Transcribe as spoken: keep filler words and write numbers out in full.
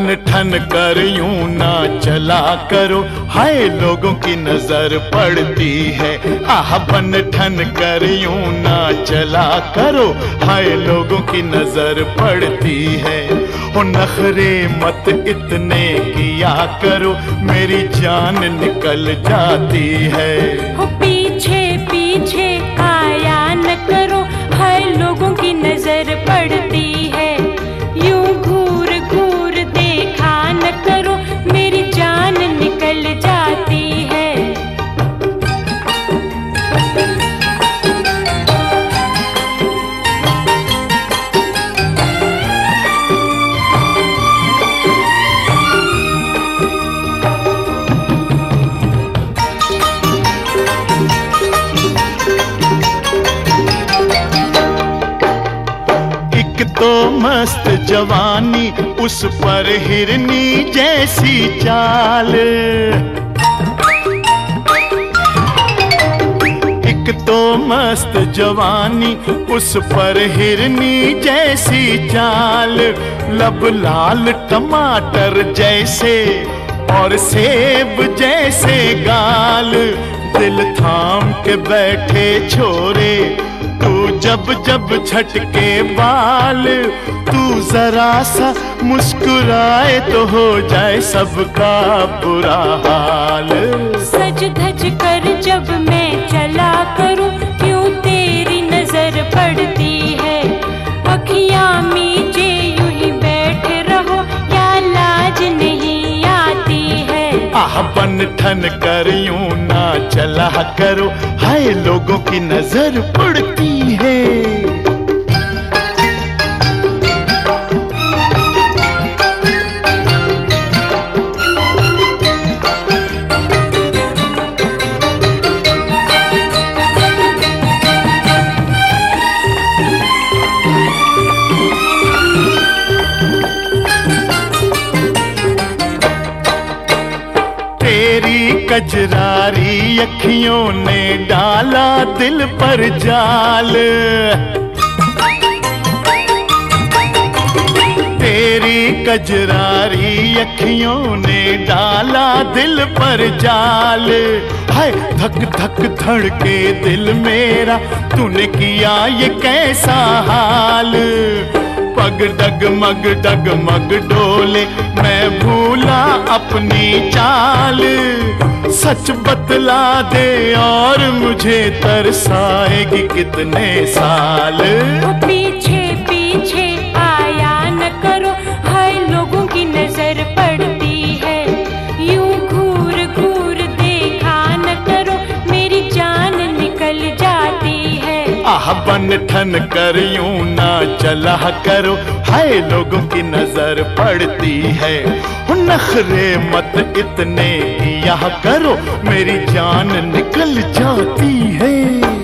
बन ठन कर यूं ना चला करो, हाय लोगों की नजर पड़ती है। आह बन ठन कर यूं ना चला करो, हाय लोगों की नजर पड़ती है। ओ नखरे मत इतने किया करो, मेरी जान निकल जाती है। हो पीछे पीछे आया न करो, हाय लोगों की नजर पड़ती है। यूं घूर घूर देखा न करो, मेरी जान निकल जाती है। तो मस्त जवानी, उस पर हिरनी जैसी चाल। एक तो मस्त जवानी, उस पर हिरनी जैसी चाल। लब लाल टमाटर जैसे और सेब जैसे गाल। दिल थाम के बैठे छोरे, तू जब जब झटके बाल। तू जरा सा मुस्कुराए तो हो जाए सबका बुरा हाल। सज धज कर जब मैं चला करूं, क्यों तेरी नजर पड़ती है। अखियां मीचे यूं ही बैठे रहो, या लाज नहीं आती है। आह बन ठन कर यूं ना चला करो, हाय लोगों की नजर पड़ती है। कजरारी अखियों ने डाला दिल पर जाल। तेरी कजरारी अखियों ने डाला दिल पर जाल। हाय धक धक धड़के दिल मेरा, तूने किया ये कैसा हाल। पग डगमग डगमग डोले, मैं भूला अपनी चाल। सच बतला दे और मुझे तरसाएगी कितने साल। पीछे पीछे आया न करो, हाय लोगों की नजर पड़ती है। यूं घूर घूर देखा न करो, मेरी जान निकल जाती है। आह बन ठन कर यूं ना चला करो, हाय लोगों की नजर पड़ती है। नखरे मत इतने किया करो, मेरी जान निकल जाती है।